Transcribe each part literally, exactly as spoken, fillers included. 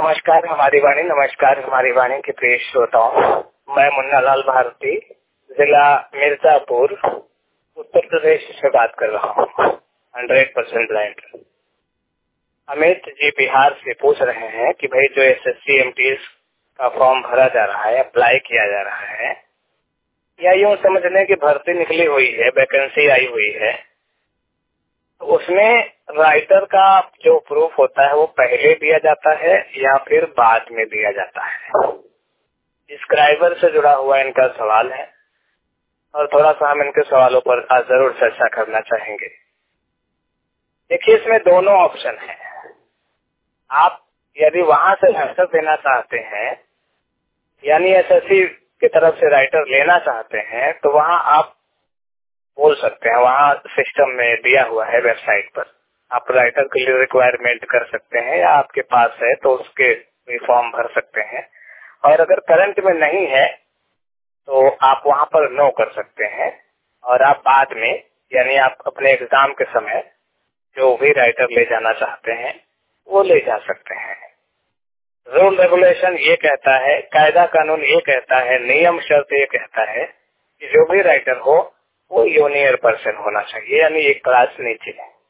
नमस्कार हमारी वाणी, नमस्कार हमारी वाणी के प्रिय श्रोताओं। मैं मुन्ना लाल भारती, जिला मिर्जापुर, उत्तर प्रदेश से बात कर रहा हूँ। Hundred percent blind. Amit ji Bihar से पूछ रहे हैं कि भाई जो S S C M T S का फॉर्म भरा जा रहा है, अप्लाई किया जा रहा है, या यूँ समझ लें कि भर्ती निकली हुई है, वैकेंसी आई हुई है, तो उसमें राइटर का जो प्रूफ होता है वो पहले दिया जाता है या फिर बाद में दिया जाता है। स्क्राइबर से जुड़ा हुआ इनका सवाल है और थोड़ा सा हम इनके सवालों पर आज जरूर चर्चा करना चाहेंगे। देखिए, इसमें दोनों ऑप्शन है। आप यदि वहां से राइटर देना चाहते हैं, यानी एस एस सी की तरफ से राइटर लेना चाहते हैं, तो वहां आप बोल सकते हैं, वहाँ सिस्टम में दिया हुआ है वेबसाइट पर, आप राइटर के लिए रिक्वायरमेंट कर सकते हैं, या आपके पास है तो उसके फॉर्म भर सकते हैं। और अगर करंट में नहीं है तो आप वहाँ पर नो कर सकते हैं और आप बाद में, यानी आप अपने एग्जाम के समय जो भी राइटर ले जाना चाहते हैं वो ले जा सकते हैं। रूल रेगुलेशन ये कहता है, कायदा कानून ये कहता है, नियम शर्त ये कहता है कि जो भी राइटर हो वो जूनियर पर्सन होना चाहिए, यानी एक क्लास नीचे।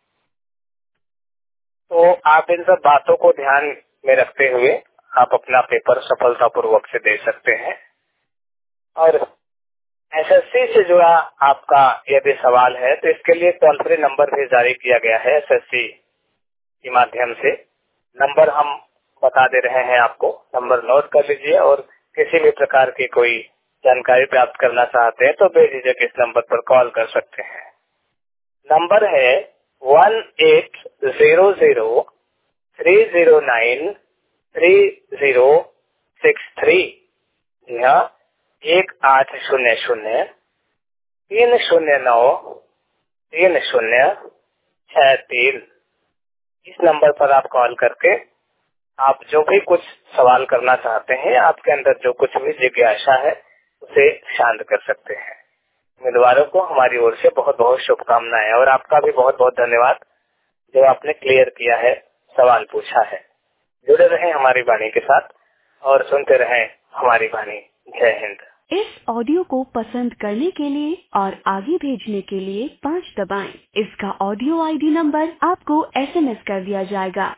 तो आप इन सब बातों को ध्यान में रखते हुए आप अपना पेपर सफलतापूर्वक से दे सकते हैं। और एस एस सी से जुड़ा आपका यदि सवाल है तो इसके लिए टोल फ्री नंबर भी जारी किया गया है एस एस सी के माध्यम से। नंबर हम बता दे रहे हैं आपको, नंबर नोट कर लीजिए, और किसी भी प्रकार की कोई जानकारी प्राप्त करना चाहते हैं तो बेझिझक इस नंबर पर कॉल कर सकते हैं। नंबर है one eight zero zero three zero nine three zero six three. यहाँ एक आठ शून्य शून्य तीन शून्य नौ तीन शून्य छह तीन। इस नंबर पर आप कॉल करके आप जो भी कुछ सवाल करना चाहते हैं, आपके अंदर जो कुछ भी जिज्ञासा है उसे शांत कर सकते हैं। उम्मीदवारों को हमारी ओर से बहुत बहुत शुभकामनाएं, और आपका भी बहुत बहुत धन्यवाद जो आपने क्लियर किया है, सवाल पूछा है। जुड़े रहें हमारी वाणी के साथ और सुनते रहें हमारी वाणी। जय हिंद। इस ऑडियो को पसंद करने के लिए और आगे भेजने के लिए पाँच दबाएं। इसका ऑडियो आई डी नंबर आपको एस एम एस कर दिया जाएगा।